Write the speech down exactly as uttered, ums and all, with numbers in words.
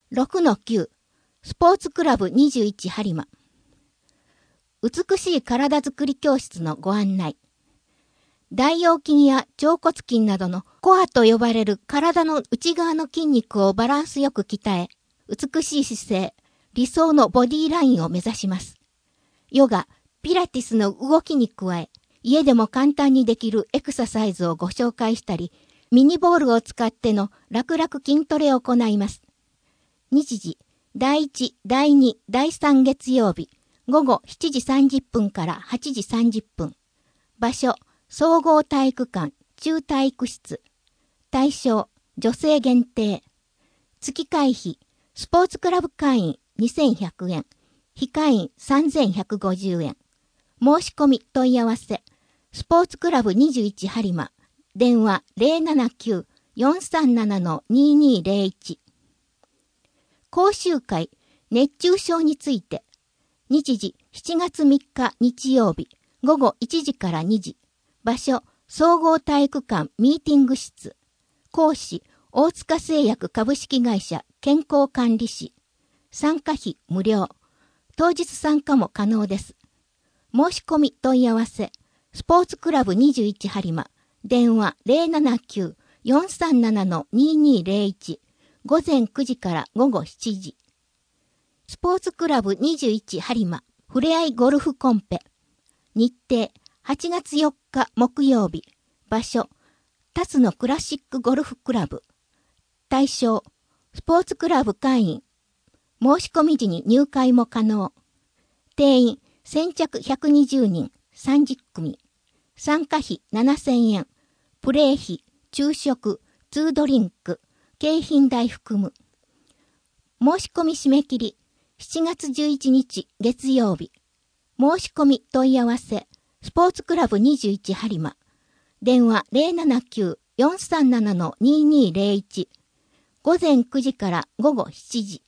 ろくのきゅう スポーツクラブにじゅういち播磨。美しい体づくり教室のご案内。大腰筋や腸骨筋などのコアと呼ばれる体の内側の筋肉をバランスよく鍛え、美しい姿勢、理想のボディラインを目指します。ヨガ、ピラティスの動きに加え、家でも簡単にできるエクササイズをご紹介したり、ミニボールを使っての楽々筋トレを行います。日時、だいいち、だいに、だいさん月曜日、午後しちじさんじゅっぷんからはちじさんじゅっぷん。場所、総合体育館、中体育室。対象、女性限定。月会費、スポーツクラブ会員にせんひゃくえん、非会員さんぜんひゃくごじゅうえん。申し込み問い合わせ、スポーツクラブにじゅういち播磨、電話 ゼロななきゅう よんさんなな にーにーゼロいち。講習会、熱中症について。日時、しちがつみっか日曜日、午後いちじからにじ。場所、総合体育館ミーティング室。講師、大塚製薬株式会社健康管理士。参加費無料。当日参加も可能です。申し込み問い合わせ、スポーツクラブにじゅういち播磨、電話 ゼロななきゅう よんさんなな にーにーゼロいち。午前くじから午後しちじ。スポーツクラブにじゅういち播磨、ふれあいゴルフコンペ。日程、はちがつよっか木曜日。場所、タツのクラシックゴルフクラブ。対象、スポーツクラブ会員。申し込み時に入会も可能。定員、先着ひゃくにじゅうにん、さんじゅっくみ。参加費ななせんえん。プレー費、昼食、ツードリンク、景品代含む。申し込み締め切り、しちがつじゅういちにち月曜日。申し込み問い合わせ、スポーツクラブにじゅういち播磨。電話 ゼロななきゅう よんさんなな にーにーゼロいち。午前くじから午後しちじ。